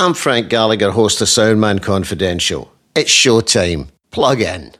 I'm Frank Gallagher, host of Soundman Confidential. It's showtime. Plug in.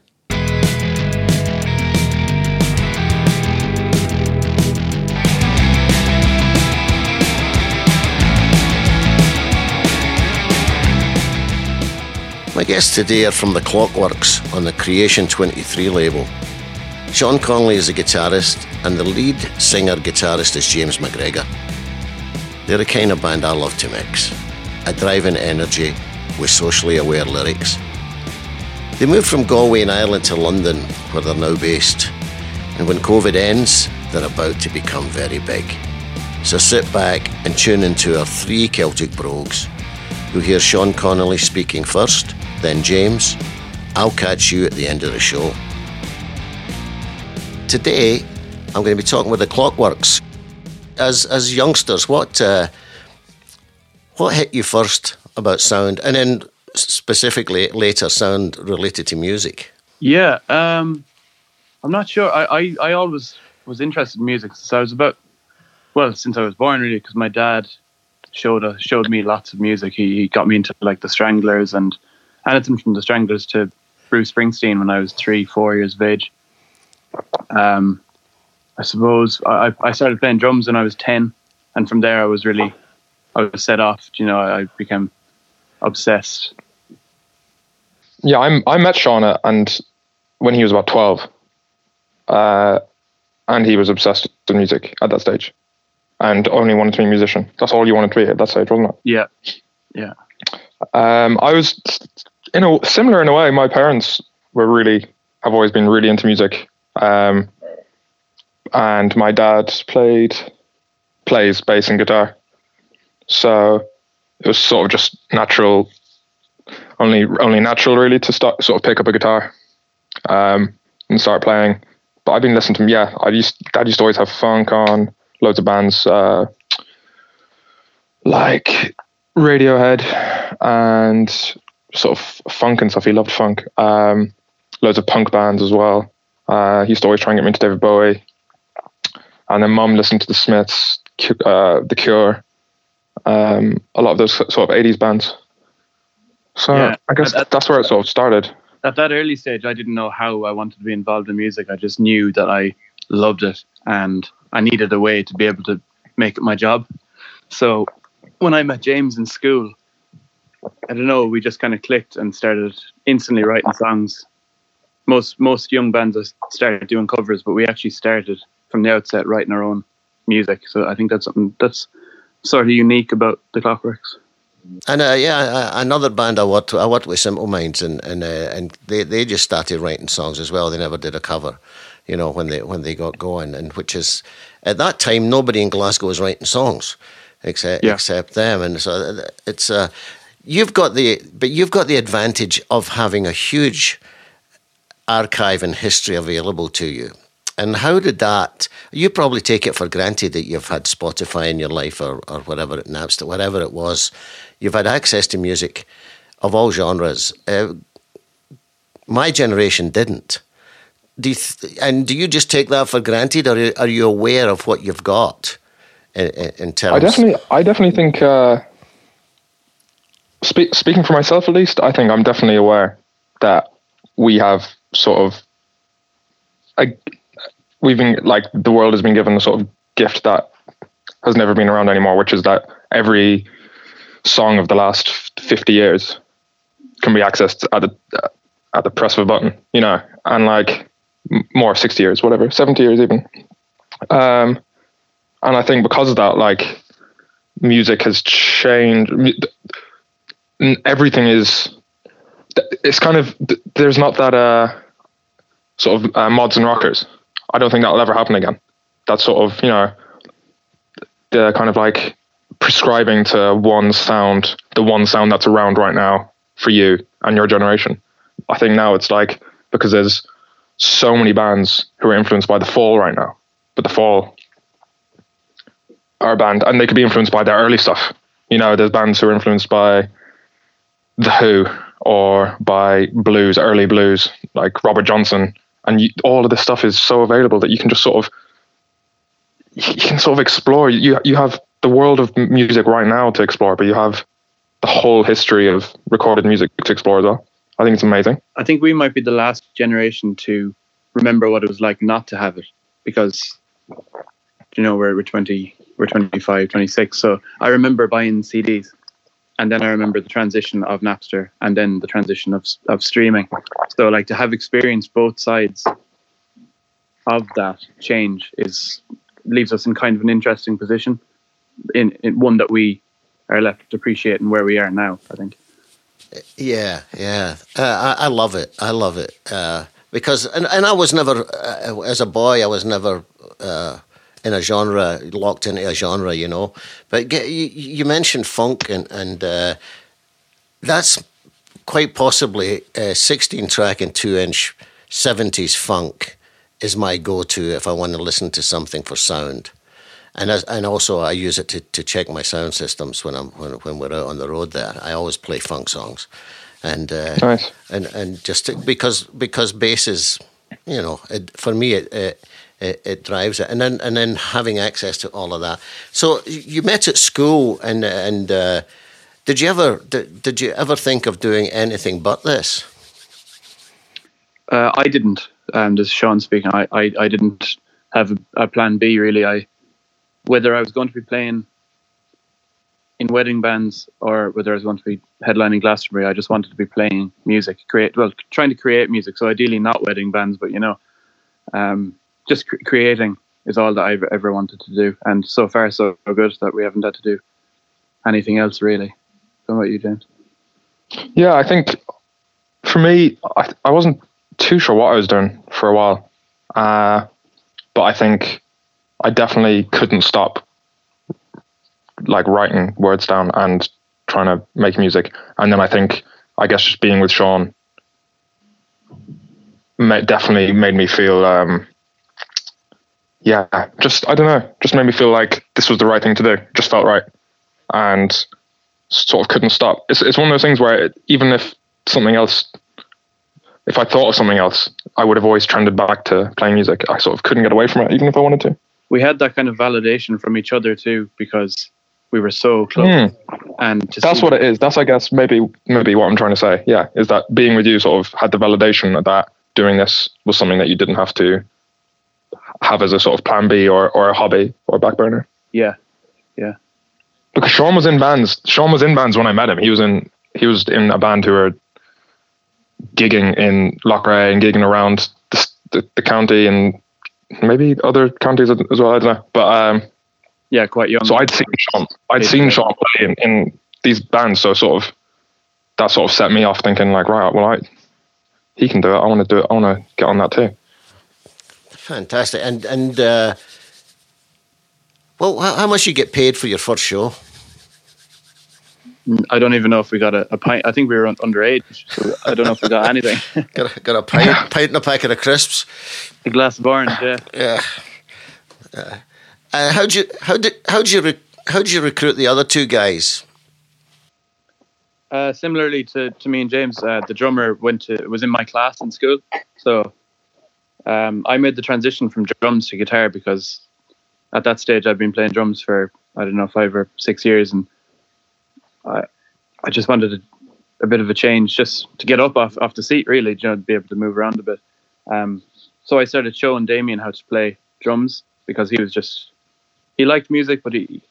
My guests today are from the Clockworks on the Creation 23 label. Sean Connolly is the guitarist, and the lead singer-guitarist is James McGregor. They're the kind of band I love to mix. A driving energy with socially aware lyrics. They moved from Galway in Ireland to London, where they're now based. And when COVID ends, they're about to become very big. So sit back and tune into our three Celtic brogues. You'll hear Sean Connolly speaking first, then James. I'll catch you at the end of the show. Today, I'm going to be talking with the Clockworks. As youngsters, what hit you first about sound, and then specifically later sound related to music? Yeah, I'm not sure. I always was interested in music since I was born, really, because my dad showed me lots of music. He got me into like the Stranglers and anything from the Stranglers to Bruce Springsteen when I was 3-4 years of age. I suppose I started playing drums when I was 10, and from there I was set off. I became obsessed. Yeah, I met Sean and when he was about 12, and he was obsessed with music at that stage, and only wanted to be a musician. That's all you wanted to be at that stage, wasn't it? Yeah. I was similar in a way. My parents have always been really into music. And my dad plays bass and guitar. So it was sort of just natural, only natural really to sort of pick up a guitar, and start playing. But I've been listening to him. Yeah, Dad used to always have funk on, loads of bands, like Radiohead and sort of funk and stuff. He loved funk. Loads of punk bands as well. He used to always try and get me into David Bowie. And then Mum listened to the Smiths, The Cure, a lot of those sort of 80s bands. So yeah, I guess that's where it sort of started. At that early stage, I didn't know how I wanted to be involved in music. I just knew that I loved it and I needed a way to be able to make it my job. So when I met James in school, I don't know, we just kind of clicked and started instantly writing songs. Most young bands started doing covers, but we actually started from the outset writing our own music. So I think that's something that's sort of unique about the Clockworks. And another band I worked with, Simple Minds, and they just started writing songs as well. They never did a cover, when they got going, and which is at that time nobody in Glasgow was writing songs except them, and so it's you've got the advantage of having a huge archive and history available to you. And how did that, you probably take it for granted that you've had Spotify in your life or whatever, Napster, whatever it was, you've had access to music of all genres. My generation didn't. Do you just take that for granted, or are you aware of what you've got in terms? I definitely think, speaking for myself at least, I think I'm definitely aware that we have sort of we've been, like, the world has been given a sort of gift that has never been around anymore, which is that every song of the last 50 years can be accessed at the press of a button, and like more 60 years, whatever, 70 years even. And I think because of that, like, music has changed. Everything it's kind of, there's not that sort of mods and rockers. I don't think that'll ever happen again. That's sort of, the kind of like prescribing to one sound, the one sound that's around right now for you and your generation. I think now it's like, because there's so many bands who are influenced by The Fall right now, but The Fall are a band, and they could be influenced by their early stuff. There's bands who are influenced by The Who or by blues, early blues, like Robert Johnson. And all of this stuff is so available that you can just sort of explore. You have the world of music right now to explore, but you have the whole history of recorded music to explore as well. I think it's amazing. I think we might be the last generation to remember what it was like not to have it, because we're 25, 26. So I remember buying CDs, and then I remember the transition of Napster, and then the transition of streaming. So like to have experienced both sides of that change leaves us in kind of an interesting position, in one that we are left appreciating where we are now, I think. Yeah. I love it. Because, and I was never, as a boy, I was never in a genre, locked into a genre, But you mentioned funk, and that's quite possibly a 16-track and 2-inch 70s funk is my go-to if I want to listen to something for sound. And also I use it to check my sound systems when we're out on the road there. I always play funk songs. And nice. and just because bass is, for me it drives it, and then having access to all of that. So you met at school, and did you ever think of doing anything but this? I didn't. This is Sean speaking. I didn't have a plan B really. Whether I was going to be playing in wedding bands or whether I was going to be headlining Glastonbury, I just wanted to be playing music, trying to create music. So ideally not wedding bands, but just creating is all that I've ever wanted to do. And so far so good that we haven't had to do anything else really. How about you, James? Yeah, I think for me, I wasn't too sure what I was doing for a while. But I think I definitely couldn't stop like writing words down and trying to make music. And then I guess just being with Sean definitely made me feel, I don't know, just made me feel like this was the right thing to do. Just felt right. And sort of couldn't stop. It's one of those things where even if I thought of something else, I would have always trended back to playing music. I sort of couldn't get away from it, even if I wanted to. We had that kind of validation from each other too, because we were so close. And that's what it is. That's, I guess, maybe what I'm trying to say. Yeah, is that being with you sort of had the validation that doing this was something that you didn't have to have as a sort of plan B or a hobby or a back burner. Yeah. Because Sean was in bands. Sean was in bands when I met him. He was in a band who were gigging in Loughrea and gigging around the county and maybe other counties as well. I don't know, but quite young. So I'd seen Sean play in these bands, so that sort of set me off thinking like, right, well, he can do it. I want to do it. I want to get on that too. Fantastic. And well, how much you get paid for your first show? I don't even know if we got a pint. I think we were underage, so I don't know if we got anything. got a pint and a packet of crisps. A glass of orange, yeah. How'd you recruit the other two guys? Similarly to me and James, the drummer was in my class in school, so I made the transition from drums to guitar because at that stage I'd been playing drums for 5 or 6 years, and I just wanted a bit of a change, just to get up off the seat, really, to be able to move around a bit. So I started showing Damien how to play drums because he liked music, but he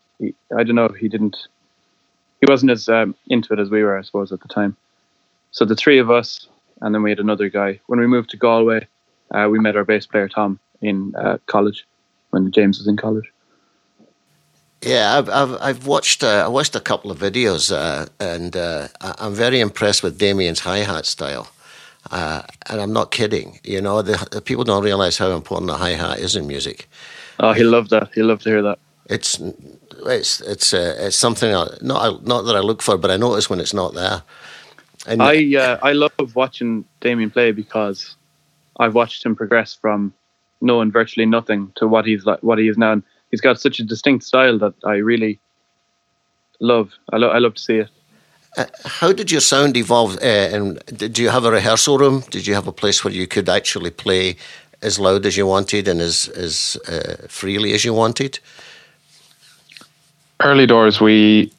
wasn't as into it as we were, I suppose, at the time. So the three of us, and then we had another guy. When we moved to Galway, we met our bass player Tom in college, when James was in college. Yeah, I've watched a couple of videos, and I'm very impressed with Damien's hi-hat style, and I'm not kidding. The people don't realize how important a hi-hat is in music. Oh, he'll love that. He'll love to hear that. It's something not that I look for, but I notice when it's not there. And I love watching Damien play because I've watched him progress from knowing virtually nothing to what he is now. And he's got such a distinct style that I really love. I love to see it. How did your sound evolve? And did you have a rehearsal room? Did you have a place where you could actually play as loud as you wanted and as freely as you wanted? Early doors, we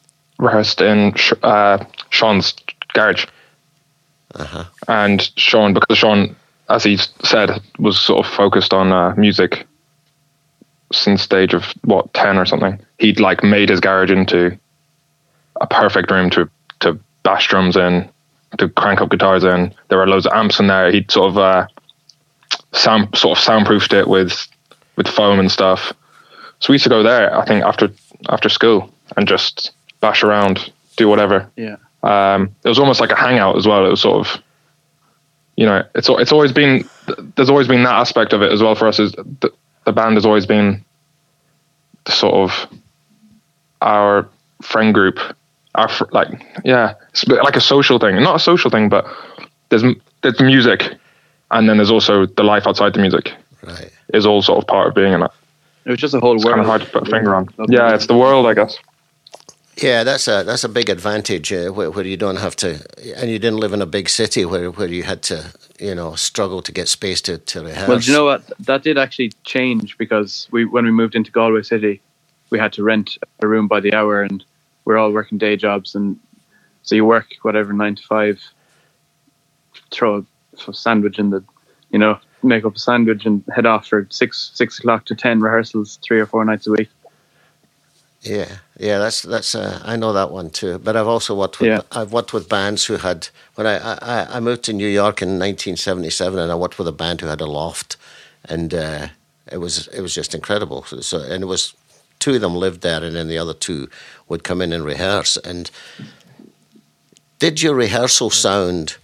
rehearsed in Sean's garage. And Sean, because Sean, as he said, was sort of focused on music since the age of 10 or something. He'd like made his garage into a perfect room to bash drums in, to crank up guitars in. There were loads of amps in there. He'd sort of soundproofed it with foam and stuff. So we used to go there, I think, after school and just bash around, do whatever. Yeah. It was almost like a hangout as well. It was sort of, it's always been, there's always been that aspect of it as well for us. Is the band has always been the sort of our friend group, it's like a social thing. Not a social thing, but there's music, and then there's also the life outside the music. Right. Is all sort of part of being in it. It was just a whole world. Kind of hard to put a finger on. Yeah, it's the world, I guess. Yeah, that's a big advantage where you don't have to, and you didn't live in a big city where you had to, struggle to get space to rehearse. Well, do you know what? That did actually change because when we moved into Galway City, we had to rent a room by the hour, and we're all working day jobs, and so you work 9 to 5, throw a sandwich in the, make up a sandwich and head off for 6 o'clock to 10 rehearsals 3 or 4 nights a week. Yeah, that's I know that one too. But I've also worked with bands who had, when I moved to New York in 1977, and I worked with a band who had a loft, and it was just incredible. So and it was 2 of them lived there, and then the other 2 would come in and rehearse. And did your rehearsal sound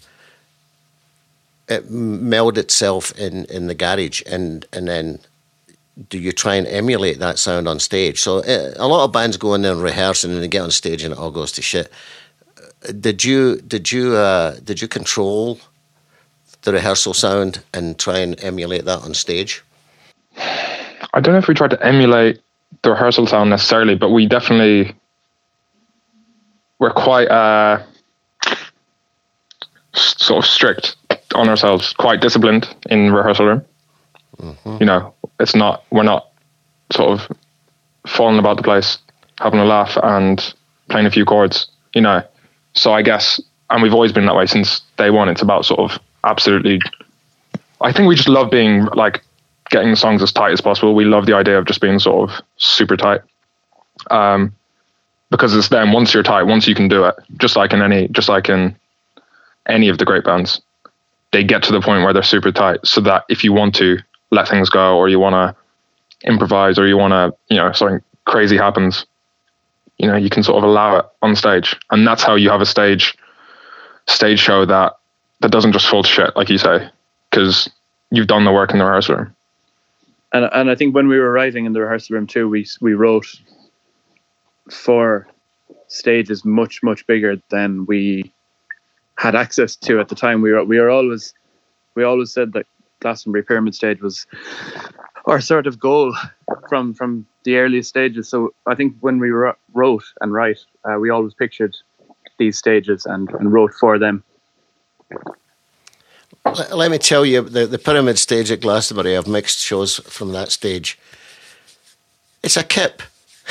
meld itself in the garage, and then do you try and emulate that sound on stage? So a lot of bands go in there and rehearse, and then they get on stage and it all goes to shit. Did you control the rehearsal sound and try and emulate that on stage? I don't know if we tried to emulate the rehearsal sound necessarily, but we definitely were quite sort of strict on ourselves, quite disciplined in rehearsal room. Mm-hmm. We're not sort of falling about the place, having a laugh and playing a few chords, So I guess, and we've always been that way since day one. It's about sort of absolutely, I think we just love being like getting the songs as tight as possible. We love the idea of just being sort of super tight. Because it's then once you're tight, once you can do it, just like in any of the great bands, they get to the point where they're super tight, so that if you want to let things go, or you want to improvise, or you want to, something crazy happens, you can sort of allow it on stage. And that's how you have a stage show that doesn't just fall to shit, like you say, because you've done the work in the rehearsal room. And I think when we were writing in the rehearsal room too, we wrote for stages much, much bigger than we had access to at the time. We always said that Glastonbury Pyramid Stage was our sort of goal from the earliest stages. So I think when we wrote and write, we always pictured these stages and wrote for them. Let me tell you, the Pyramid Stage at Glastonbury, I've mixed shows from that stage. It's a kip.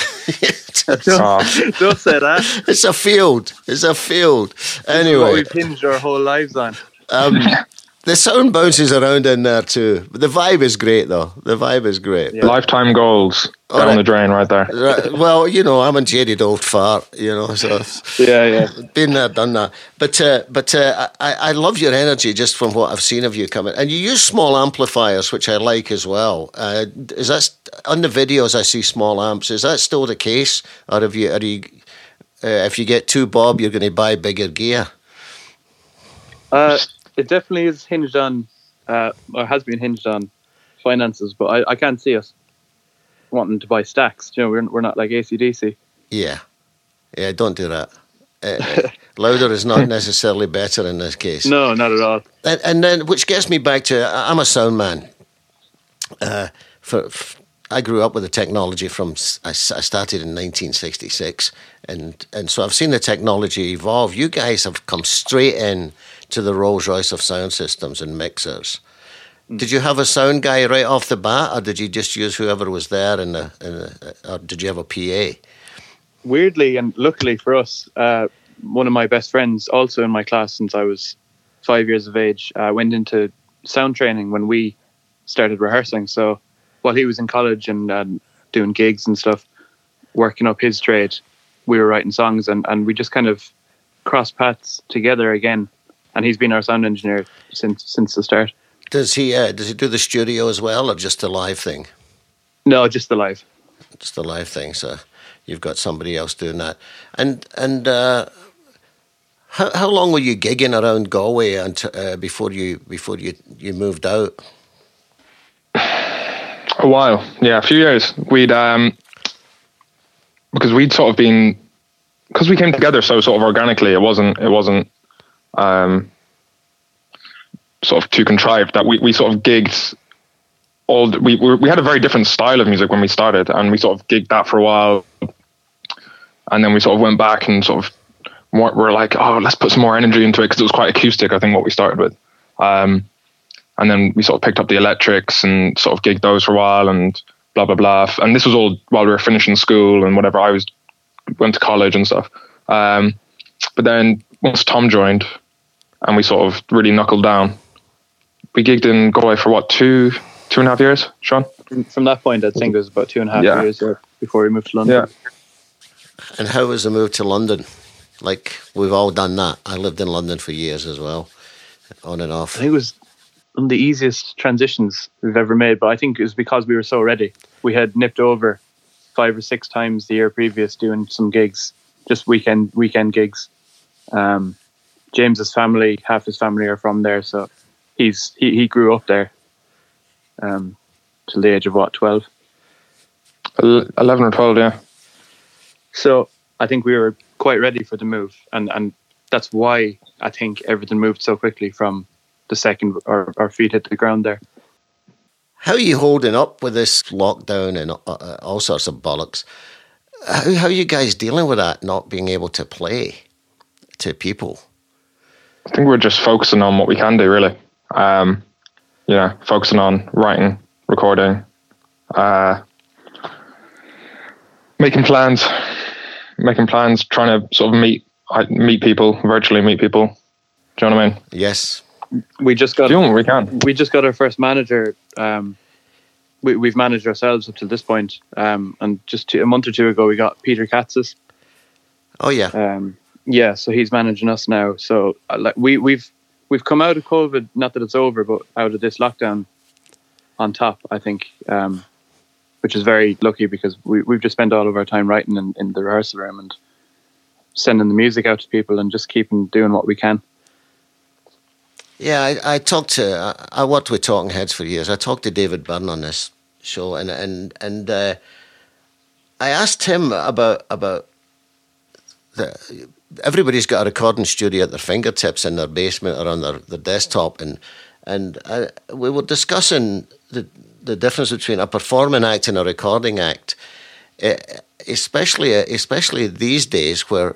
Don't say that. It's a field. Anyway, what we've hinged our whole lives on. The sound bounces around in there too. But the vibe is great, though. The vibe is great. Yeah. Lifetime goals down the drain right there. Right. Well, I'm a jaded old fart, so yeah. Been there, done that. But I love your energy just from what I've seen of you coming. And you use small amplifiers, which I like as well. Is that on the videos? I see small amps. Is that still the case, or are you? If you get too bob, you're going to buy bigger gear? It definitely is hinged on, or has been hinged on, finances. But I can't see us wanting to buy stacks. We're not like AC/DC. Yeah, don't do that. Louder is not necessarily better in this case. No, not at all. And then, which gets me back to, I'm a sound man. I grew up with the technology I started in 1966, and so I've seen the technology evolve. You guys have come straight in to the Rolls Royce of sound systems and mixers. Did you have a sound guy right off the bat, or did you just use whoever was there or did you have a PA? weirdly and luckily for us, one of my best friends, also in my class since I was 5 years of age, went into sound training when we started rehearsing. So while he was in college and doing gigs and stuff, working up his trade, we were writing songs, and we just kind of crossed paths together again. And he's been our sound engineer since the start. Does he do the studio as well, or just the live thing? No, just the live. Just the live thing. So you've got somebody else doing that. And how long were you gigging around Galway before you moved out? A while, yeah, a few years. We'd because we'd sort of been, because we came together so sort of organically. It wasn't sort of too contrived that we sort of gigged. We had a very different style of music when we started, and we sort of gigged that for a while, and then we sort of went back and sort of we're like, oh, let's put some more energy into it, because it was quite acoustic, I think, what we started with. And then we sort of picked up the electrics and sort of gigged those for a while and blah, blah, blah. And this was all while we were finishing school and whatever. Went to college and stuff. But then once Tom joined and we sort of really knuckled down, we gigged in Galway for what, two and a half years, Sean? From that point, I think it was about 2.5 years before we moved to London. Yeah. And how was the move to London? Like, we've all done that. I lived in London for years as well, on and off. I think it was one of the easiest transitions we've ever made, but I think it was because we were so ready. We had nipped over 5 or 6 times the year previous doing some gigs, just weekend gigs. James's family, half his family are from there, so he grew up there till the age of what, 12? 11 or 12, yeah. So I think we were quite ready for the move, and that's why I think everything moved so quickly from the second our feet hit the ground there. How are you holding up with this lockdown and all sorts of bollocks? How are you guys dealing with that, not being able to play to people? I think we're just focusing on what we can do, really. Focusing on writing, recording, making plans, trying to sort of meet people, virtually meet people. Do you know what I mean? Yes. We just got doing what we can. We just got our first manager. We've managed ourselves up to this point. And just a month or two ago, we got Peter Katzis. Oh yeah. So he's managing us now. So we've come out of COVID, not that it's over, but out of this lockdown on top, I think, which is very lucky, because we've just spent all of our time writing in the rehearsal room and sending the music out to people and just keeping doing what we can. Yeah, I worked with Talking Heads for years. I talked to David Byrne on this show, and I asked him about everybody's got a recording studio at their fingertips in their basement or on their desktop, and we were discussing the difference between a performing act and a recording act, especially these days where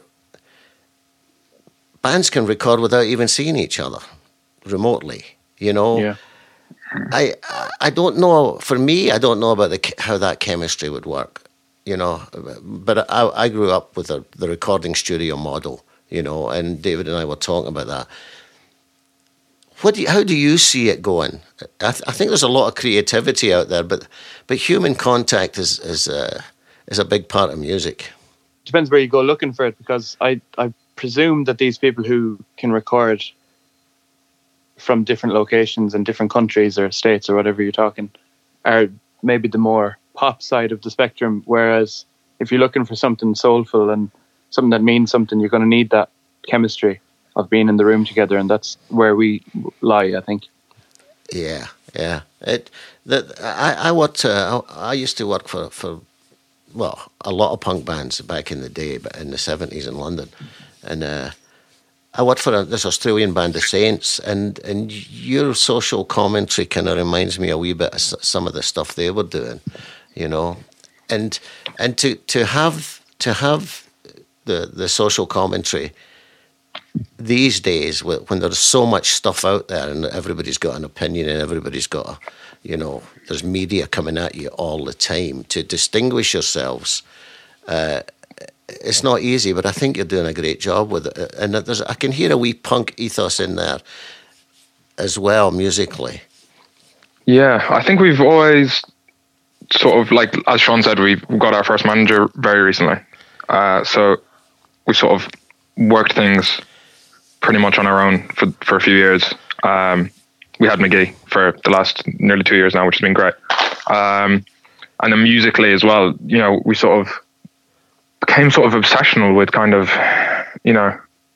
bands can record without even seeing each other remotely, you know. Yeah. I don't know. For me, I don't know about how that chemistry would work, you know. But I grew up with the recording studio model, you know, and David and I were talking about that. How do you see it going? I think there's a lot of creativity out there, but human contact is a big part of music. Depends where you go looking for it, because I presume that these people who can record from different locations and different countries or states or whatever you're talking are maybe the more pop side of the spectrum, whereas if you're looking for something soulful and something that means something, you're going to need that chemistry of being in the room together, and that's where we lie, I think. Yeah. I used to work for a lot of punk bands back in the day, but in the 70s in London, and I worked for this Australian band, The Saints, and your social commentary kind of reminds me a wee bit of some of the stuff they were doing, you know, and to have the social commentary these days when there's so much stuff out there and everybody's got an opinion and everybody's got there's media coming at you all the time, to distinguish yourselves it's not easy, but I think you're doing a great job with it. And I can hear a wee punk ethos in there as well, musically. Yeah, I think we've always sort of, like, as Sean said, we've got our first manager very recently. So we sort of worked things pretty much on our own for a few years. We had McGee for the last nearly 2 years now, which has been great. And then musically as well, you know, we sort of became sort of obsessional with kind of, you know,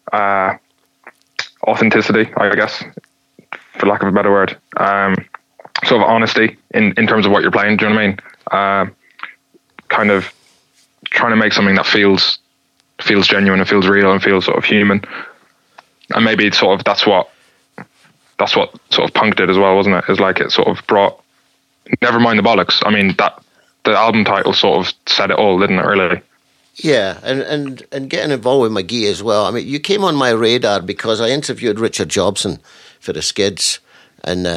authenticity, I guess, for lack of a better word. Sort of honesty in terms of what you're playing, do you know what I mean? Kind of trying to make something that feels genuine and feels real and feels sort of human. And maybe it's sort of that's what sort of punk did as well, wasn't it? Is like it sort of brought, never mind the bollocks. I mean, that the album title sort of said it all, didn't it, really? Yeah, and getting involved with McGee as well. I mean, you came on my radar because I interviewed Richard Jobson for the Skids, and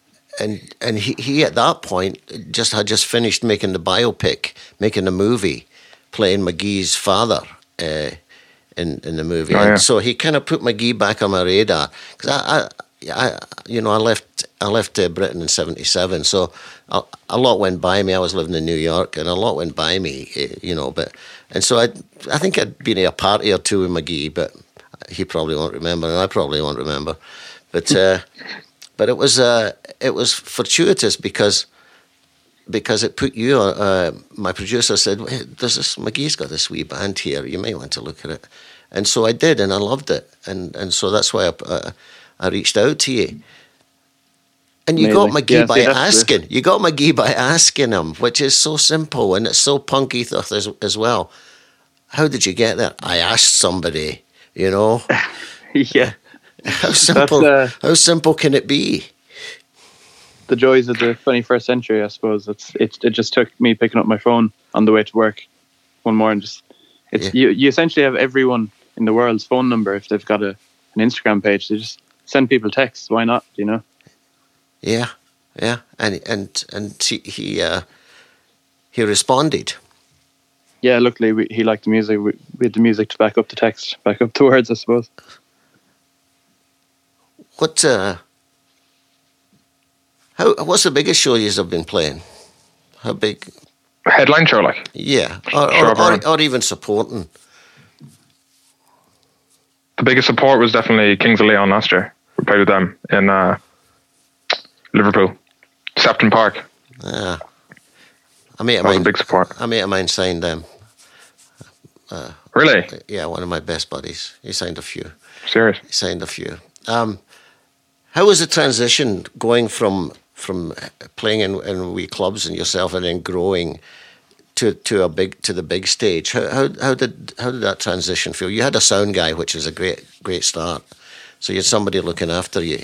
he at that point had just finished making the biopic, making the movie, playing McGee's father in the movie. Oh, yeah. And so he kind of put McGee back on my radar because I left Britain in '77, so a lot went by me. I was living in New York, and a lot went by me, you know. And so I think I'd been at a party or two with McGee, but he probably won't remember, and I probably won't remember. But it was fortuitous because it put you on. My producer said, hey, McGee's got this wee band here. You may want to look at it. And so I did, and I loved it. And so that's why I reached out to you. And you got McGee by asking. You got McGee by asking him, which is so simple, and it's so punk ethos as well. How did you get that? I asked somebody, you know. Yeah. How simple? How simple can it be? The joys of the 21st century, I suppose. It just took me picking up my phone on the way to work one morning. You essentially have everyone in the world's phone number if they've got an Instagram page. They just send people texts. Why not? You know. Yeah, and he responded. Yeah, luckily he liked the music. We had the music to back up the text, back up the words, I suppose. What's the biggest show you've been playing? How big? Headline show, like? Yeah, or even supporting. The biggest support was definitely Kings of Leon last year. We played with them in Liverpool, Sefton Park. Yeah, a mate of mine signed them. Really? Yeah, one of my best buddies. He signed a few. Serious? He signed a few. How was the transition going from playing in wee clubs and yourself, and then growing to the big stage? How did that transition feel? You had a sound guy, which was a great start. So you had somebody looking after you.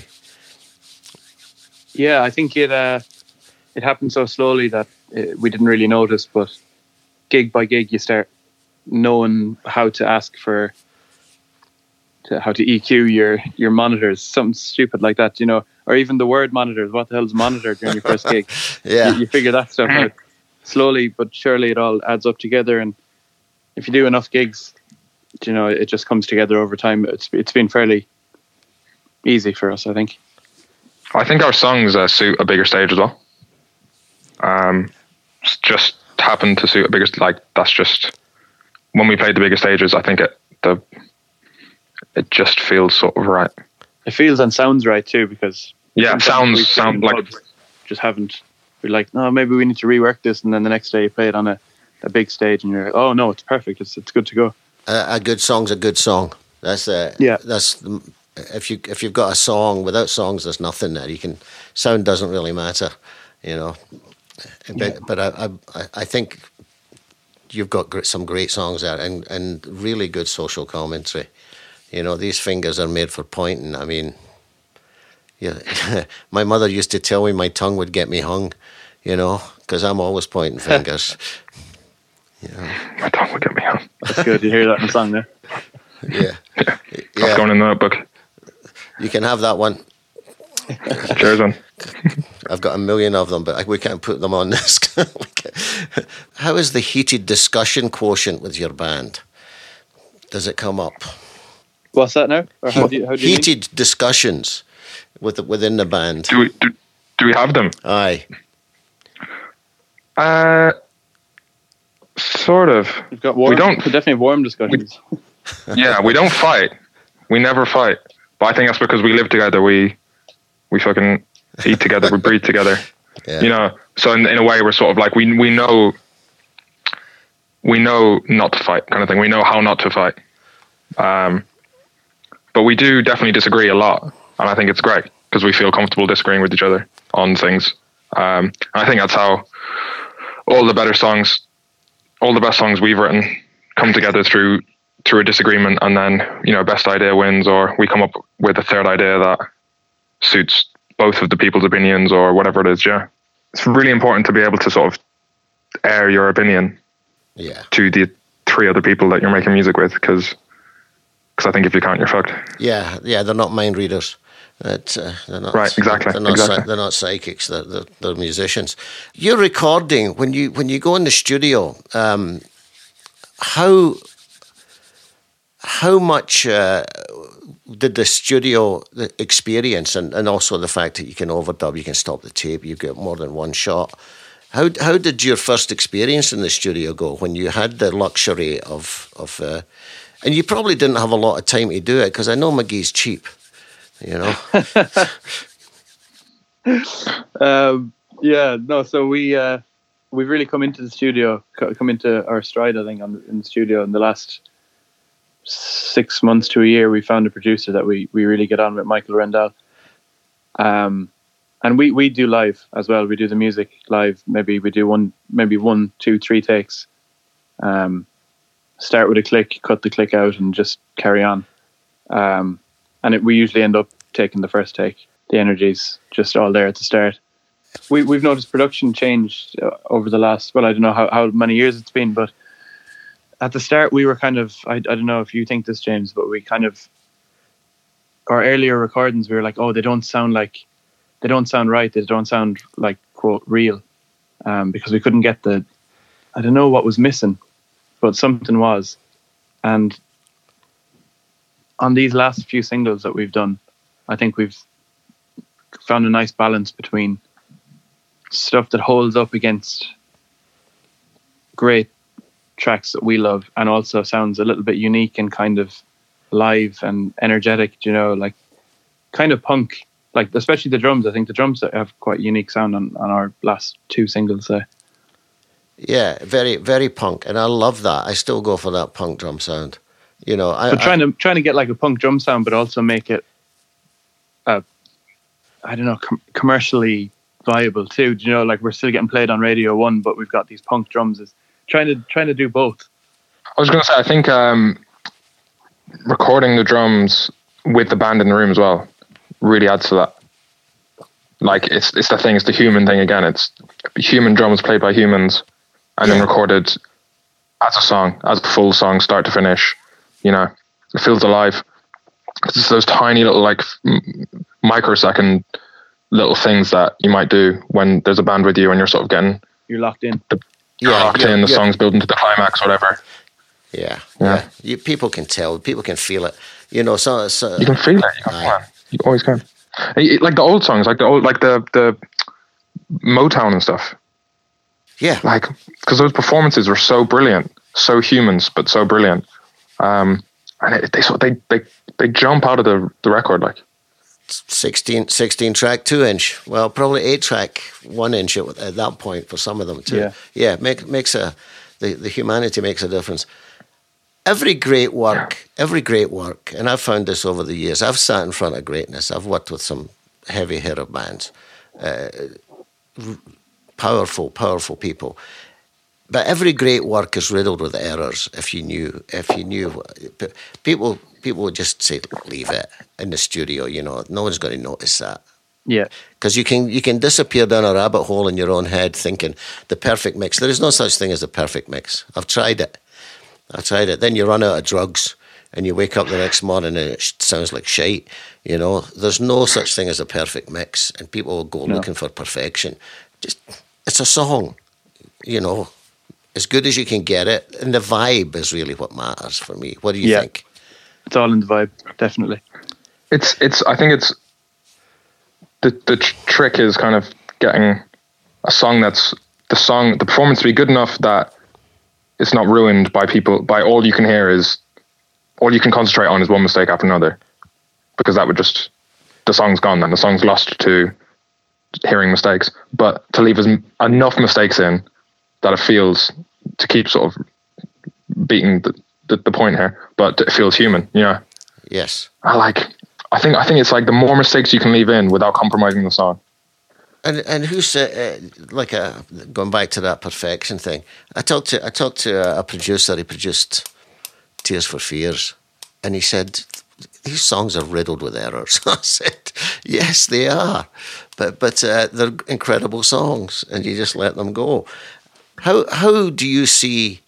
Yeah, I think it happened so slowly that we didn't really notice. But gig by gig, you start knowing how to ask for. How to EQ your monitors, something stupid like that, you know, or even the word monitors. What the hell's monitor during your first gig? Yeah, you figure that stuff out slowly, but surely it all adds up together. And if you do enough gigs, you know, it just comes together over time. It's been fairly easy for us, I think. I think our songs suit a bigger stage as well. Just happened to suit a bigger, like, that's just when we played the bigger stages. I think it just feels sort of right. It feels and sounds right too, because sound like just haven't. We're like, no, maybe we need to rework this, and then the next day you play it on a big stage, and you're like, oh no, it's perfect. It's good to go. A good song's a good song. That's if you've got a song. Without songs, there's nothing there. Sound doesn't really matter, you know. But I think you've got some great songs there, and really good social commentary. You know, these fingers are made for pointing. I mean, yeah, my mother used to tell me my tongue would get me hung, you know, because I'm always pointing fingers. You know. My tongue would get me hung. That's good. You hear that in the song there? Yeah. That's going in the notebook. You can have that one. Cheers, man. I've got a million of them, but we can't put them on this. How is the heated discussion quotient with your band? Does it come up? What's that now? Or how do you Heated discussions within the band. Do we have them? Aye. Sort of. We've got warm, we definitely have warm discussions. Yeah, we don't fight. We never fight. But I think that's because we live together. We fucking eat together. We breathe together. Yeah. You know. So in a way, we're sort of like we know not to fight, kind of thing. We know how not to fight. But we do definitely disagree a lot, and I think it's great because we feel comfortable disagreeing with each other on things. And I think that's how all the best songs we've written come together through a disagreement, and then, you know, best idea wins, or we come up with a third idea that suits both of the people's opinions or whatever it is. Yeah, it's really important to be able to sort of air your opinion to the three other people that you're making music with, because I think if you can't, you're fucked. Yeah, they're not mind readers. They're not, right, exactly. They're not psychics. They're musicians. You're recording when you go in the studio. How much did the studio experience, and also the fact that you can overdub, you can stop the tape, you get more than one shot. How did your first experience in the studio go when you had the luxury of and you probably didn't have a lot of time to do it, because I know McGee's cheap, you know. So we've really come into the studio, come into our stride, I think, in the studio in the last 6 months to a year. We found a producer that we really get on with, Michael Rendell. And we do live as well. We do the music live. Maybe we do one, 2, 3 takes. Start with a click, cut the click out, and just carry on. We usually end up taking the first take. The energy's just all there at the start. We've noticed production changed over the last, I don't know how many years it's been, but at the start we were kind of, I don't know if you think this, James, but we kind of, our earlier recordings, we were like, oh, they don't sound right, they don't sound like, quote, real, because we couldn't get I don't know what was missing, but something was. And on these last few singles that we've done, I think we've found a nice balance between stuff that holds up against great tracks that we love, and also sounds a little bit unique and kind of live and energetic, you know, like kind of punk, like especially the drums. I think the drums have quite a unique sound on our last 2 singles there. Yeah, very, very punk, and I love that. I still go for that punk drum sound. You know, trying to get like a punk drum sound, but also make it, commercially viable too. You know, like we're still getting played on Radio 1, but we've got these punk drums. Is trying to do both. I was going to say, I think recording the drums with the band in the room as well really adds to that. Like it's the thing, it's the human thing again. It's human drums played by humans, and then recorded as a song, as a full song, start to finish. You know, it feels alive. It's just those tiny little, like, microsecond little things that you might do when there's a band with you and you're sort of getting... You're locked in. The song's building to the climax, whatever. Yeah. People can tell. People can feel it. You know, so you can feel it. You always can. Like the old songs, like the Motown and stuff. Yeah. Like, because those performances were so brilliant, so humans, but so brilliant. And they jump out of the record, like 16 track 2-inch, well, probably 8 track 1-inch at that point for some of them too. Makes the humanity makes a difference. Every great work, and I've found this over the years. I've sat in front of greatness. I've worked with some heavy hitter bands, powerful people. But every great work is riddled with errors. If you knew, people would just say, leave it in the studio. You know, no one's going to notice that. Yeah, because you can disappear down a rabbit hole in your own head thinking the perfect mix. There is no such thing as a perfect mix. I've tried it. Then you run out of drugs and you wake up the next morning and it sounds like shite. You know, there's no such thing as a perfect mix, and people will go looking for perfection. Just, it's a song, you know. as good as you can get it, and the vibe is really what matters for me. What do you think? It's all in the vibe, definitely. It's. I think it's the trick is kind of getting a song that's the performance to be good enough that it's not ruined by people. By all you can hear is all you can concentrate on is one mistake after another, because that would just the song's gone. Then the song's lost to hearing mistakes. But to leave enough mistakes in that it feels to keep sort of beating the point here, but it feels human. Yeah. Yes. I think it's like the more mistakes you can leave in without compromising the song. And who's going back to that perfection thing? I talked to a producer. He produced Tears for Fears, and he said these songs are riddled with errors. I said, yes, they are, but they're incredible songs, and you just let them go. How do you see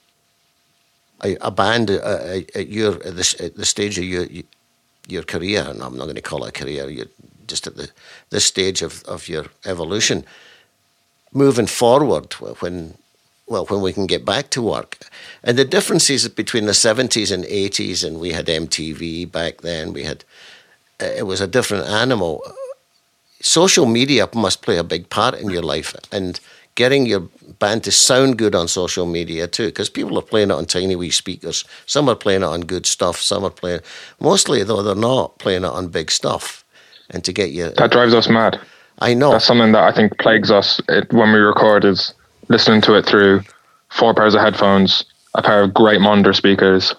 a band at the stage of your career? And I'm not going to call it a career. You're just at this stage of your evolution, moving forward when we can get back to work. And the differences between the 70s and 80s, and we had MTV back then, it was a different animal. Social media must play a big part in your life, and getting your band to sound good on social media too, because people are playing it on tiny wee speakers. Some are playing it on good stuff, some are playing, mostly though they're not playing it on big stuff. And to get you... That drives us mad. I know. That's something that I think plagues us when we record, is listening to it through 4 pairs of headphones, a pair of great monitor speakers,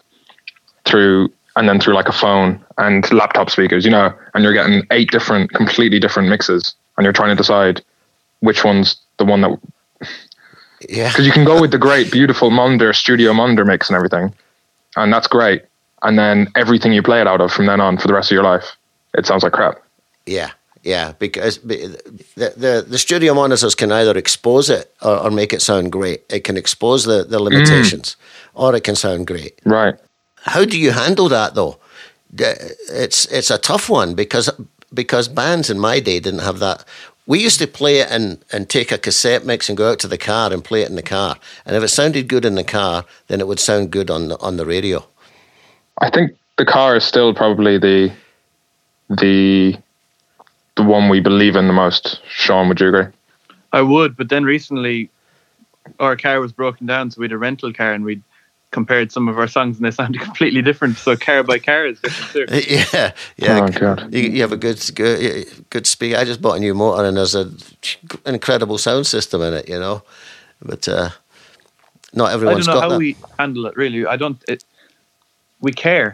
and then through like a phone and laptop speakers, and you're getting 8 completely different mixes, and you're trying to decide which one's the one that... Yeah. Because you can go with the great, beautiful studio monitor mix and everything, and that's great. And then everything you play it out of from then on for the rest of your life, it sounds like crap. Yeah, because the studio monitors can either expose it or make it sound great. It can expose the limitations, or it can sound great. Right. How do you handle that though? It's a tough one because bands in my day didn't have that. We used to play it and take a cassette mix and go out to the car and play it in the car. And if it sounded good in the car, then it would sound good on the radio. I think the car is still probably the one we believe in the most. Sean, would you agree? I would, but then recently our car was broken down, so we had a rental car, and we compared some of our songs and they sounded completely different. So car by car is different too. Yeah. Oh God. You have a good speaker. I just bought a new motor and there's an incredible sound system in it, But not everyone's got that. I don't know how we handle it really. We care.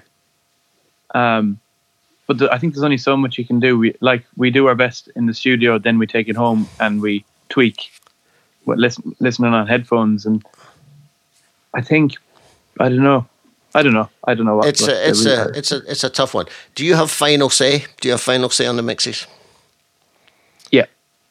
But I think there's only so much you can do. We do our best in the studio, then we take it home and we tweak, listening on headphones. And I don't know what. It's a tough one. Do you have final say? Do you have final say on the mixes? Yeah.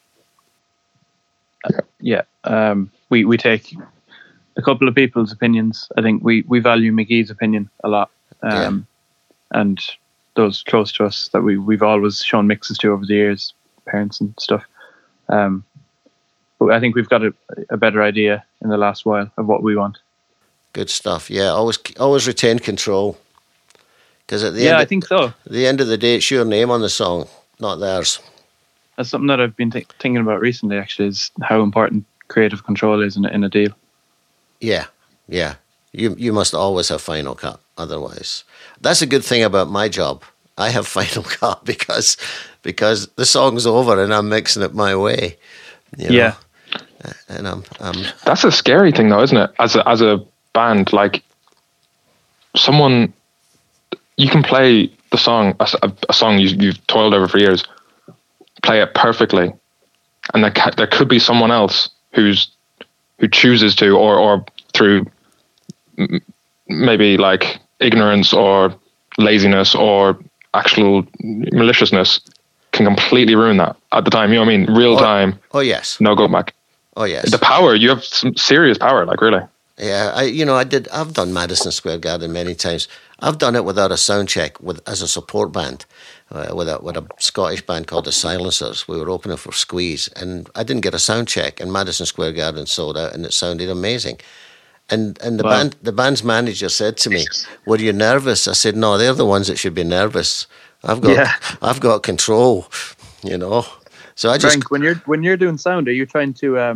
Yeah. We take a couple of people's opinions. I think we value McGee's opinion a lot. And those close to us that we've always shown mixes to over the years, parents and stuff. But I think we've got a better idea in the last while of what we want. Good stuff. Yeah, always retain control. Because I think so. At the end of the day, it's your name on the song, not theirs. That's something that I've been thinking about recently. Actually, is how important creative control is in a deal. Yeah. You must always have final cut. Otherwise, that's a good thing about my job. I have final cut because the song's over and I'm mixing it my way. Yeah. And I'm. That's a scary thing, though, isn't it? As a band, like someone, you can play the song, a song you've toiled over for years, play it perfectly, and there could be someone else who chooses to, or through maybe like ignorance or laziness or actual maliciousness, can completely ruin that at the time. You know what I mean? Real time. Oh yes. No go back. Oh yes. The power, you have some serious power, like really. Yeah, I've done Madison Square Garden many times. I've done it without a sound check as a support band with a Scottish band called the Silencers. We were opening for Squeeze, and I didn't get a sound check, and Madison Square Garden sold out, and it sounded amazing. And Wow. the band's manager said to me, "Were you nervous?" I said, "No, they're the ones that should be nervous. Yeah. I've got control, you know." So I just Frank, when you're doing sound, are you trying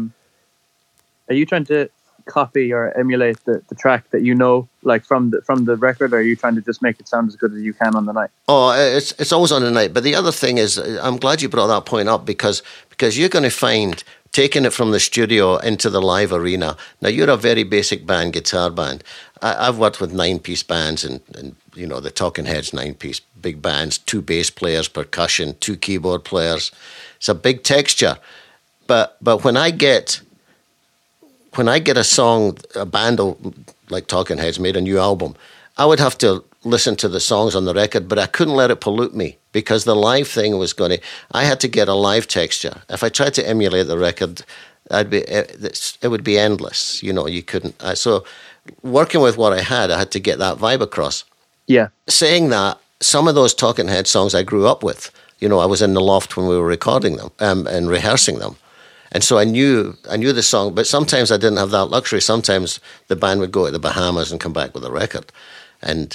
to copy or emulate the track that you know, like from the record, or are you trying to just make it sound as good as you can on the night? Oh, it's always on the night. But the other thing is, I'm glad you brought that point up because you're going to find taking it from the studio into the live arena. Now, you're a very basic band, guitar band. I've worked with 9-piece bands and you know, the Talking Heads 9-piece, big bands, 2 bass players, percussion, 2 keyboard players. It's a big texture. But when I get a song, a band like Talking Heads made a new album, I would have to listen to the songs on the record, but I couldn't let it pollute me because the live thing was I had to get a live texture. If I tried to emulate the record, it would be endless. You know, you couldn't. So working with what I had to get that vibe across. Yeah. Saying that, some of those Talking Head songs I grew up with. You know, I was in the loft when we were recording them and rehearsing them. And so I knew the song, but sometimes I didn't have that luxury. Sometimes the band would go to the Bahamas and come back with a record. And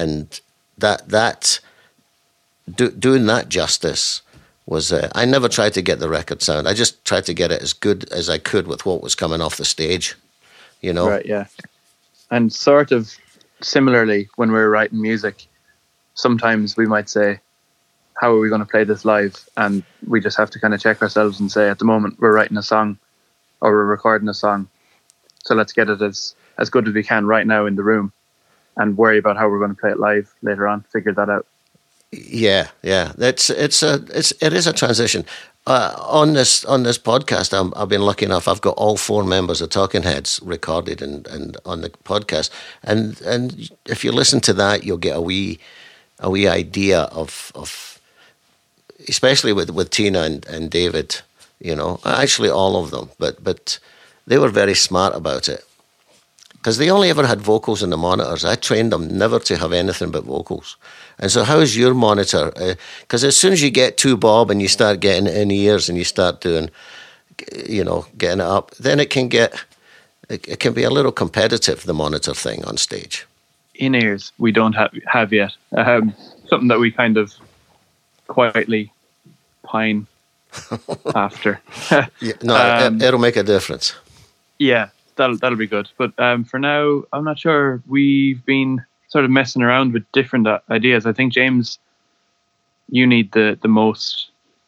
doing that justice was, I never tried to get the record sound. I just tried to get it as good as I could with what was coming off the stage, you know? Right, yeah. And sort of similarly, when we're writing music, sometimes we might say, how are we going to play this live? And we just have to kind of check ourselves and say, at the moment, we're writing a song or we're recording a song. So let's get it as good as we can right now in the room and worry about how we're going to play it live later on, figure that out. Yeah. It is a transition. On this podcast, I've been lucky enough. I've got all 4 members of Talking Heads recorded and on the podcast. And if you listen to that, you'll get a wee idea of especially with Tina and David. You know, actually all of them. But they were very smart about it. Because they only ever had vocals in the monitors. I trained them never to have anything but vocals. And so how's your monitor? Because as soon as you get too Bob and you start getting in ears and you start doing, you know, getting it up, then it can be a little competitive, the monitor thing on stage. In ears, we don't have yet. Something that we kind of quietly pine after. Yeah, no, it'll make a difference. Yeah. That'll be good. But for now, I'm not sure. We've been sort of messing around with different ideas. I think, James, you need the most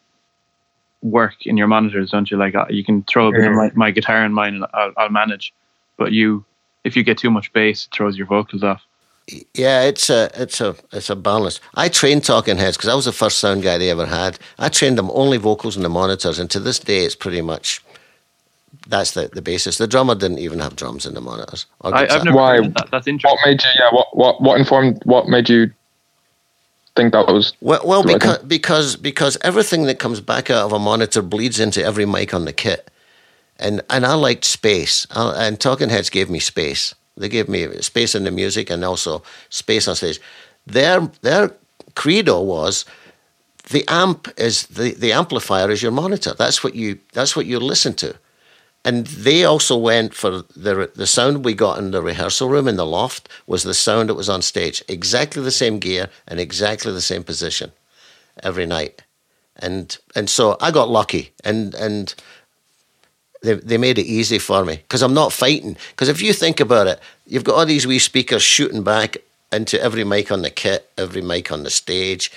work in your monitors, don't you? Like, you can throw a bit of my guitar in mine and I'll manage. But if you get too much bass, it throws your vocals off. Yeah, it's a balance. I trained Talking Heads because I was the first sound guy they ever had. I trained them only vocals in the monitors, and to this day, it's pretty much... That's the basis. The drummer didn't even have drums in the monitors. I've never heard that. That's interesting. What made you think that was... Well, because everything that comes back out of a monitor bleeds into every mic on the kit. And I liked space. And Talking Heads gave me space. They gave me space in the music and also space on stage. Their credo was... The amp is the amplifier is your monitor. That's what you listen to. And they also went for the sound we got in the rehearsal room in the loft was the sound that was on stage. Exactly the same gear and exactly the same position every night. And so I got lucky and they made it easy for me because I'm not fighting. Because if you think about it, you've got all these wee speakers shooting back into every mic on the kit, every mic on the stage.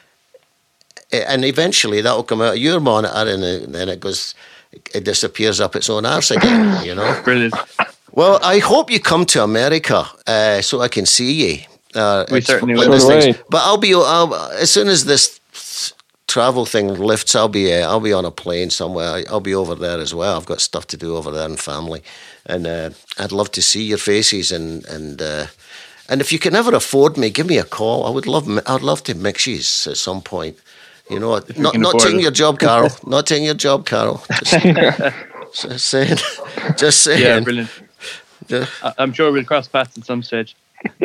And eventually that will come out of your monitor and then it disappears up its own arse again, you know. Brilliant. Well, I hope you come to America so I can see you. We certainly will. But as soon as this travel thing lifts, I'll be on a plane somewhere. I'll be over there as well. I've got stuff to do over there and family, and I'd love to see your faces and if you can ever afford me, give me a call. I'd love to mix you at some point. You know, not taking your job, Carol. Not taking your job, Carol. Just saying. Yeah, brilliant. I'm sure we'll cross paths at some stage.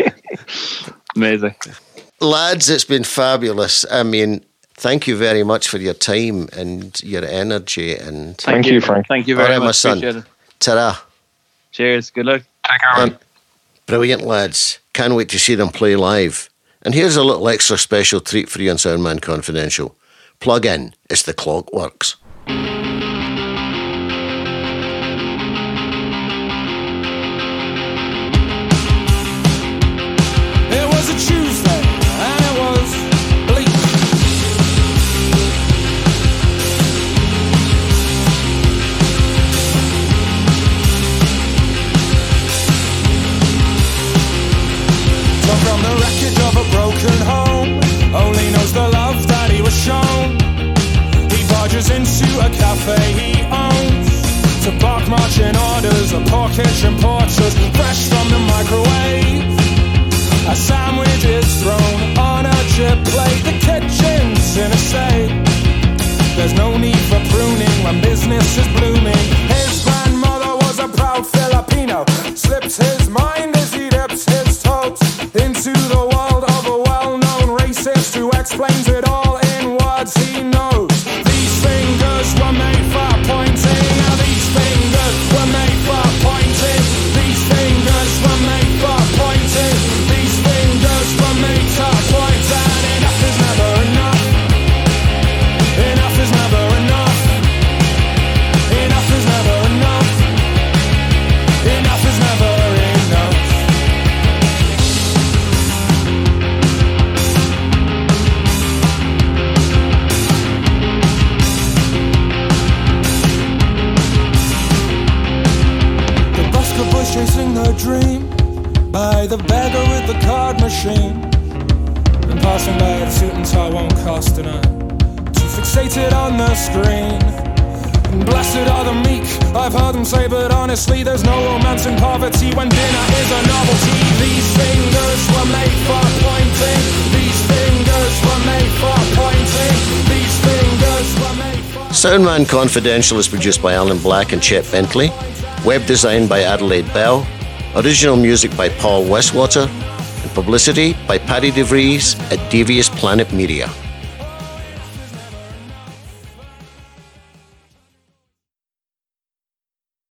Amazing. Lads, it's been fabulous. I mean, thank you very much for your time and your energy. And thank you, Frank. Thank you very much. My son. Appreciate it. Ta-ra. Cheers. Good luck. Take care, man. Brilliant, lads. Can't wait to see them play live. And here's a little extra special treat for you on Soundman Confidential. Plug in. It's The Clockworks. It was a Tuesday and it was bleak. So from the wreckage of a broken home, only knows the love that he was shown. He barges into a cafe he owns to bark marching orders of poor kitchen porters, fresh from the microwave. A sandwich is thrown on a chip plate. The kitchen's in a state. There's no need for pruning when business is blooming. His grandmother was a proud Filipino. Slips his mind as he dips his toes into the world of a well-known racist who explains it all in words he knows. These fingers were made for pointing. Now these fingers were made for pointing. These fingers were made for pointing. These fingers were made to point. And enough is never enough. Enough is never enough. Enough is never enough. Enough is never enough. The busker boys chasing their dream by the beggar with the card machine, and passing by a suit and tie won't cost an eye. Too fixated on the screen. And blessed are the meek, I've heard them say, but honestly there's no romance in poverty when dinner is a novelty. These fingers were made for pointing. These fingers were made for pointing. These fingers were made for... Soundman Confidential is produced by Alan Black and Chet Bentley. Web design by Adelaide Bell. Original music by Paul Westwater. And publicity by Paddy DeVries at Devious Planet Media.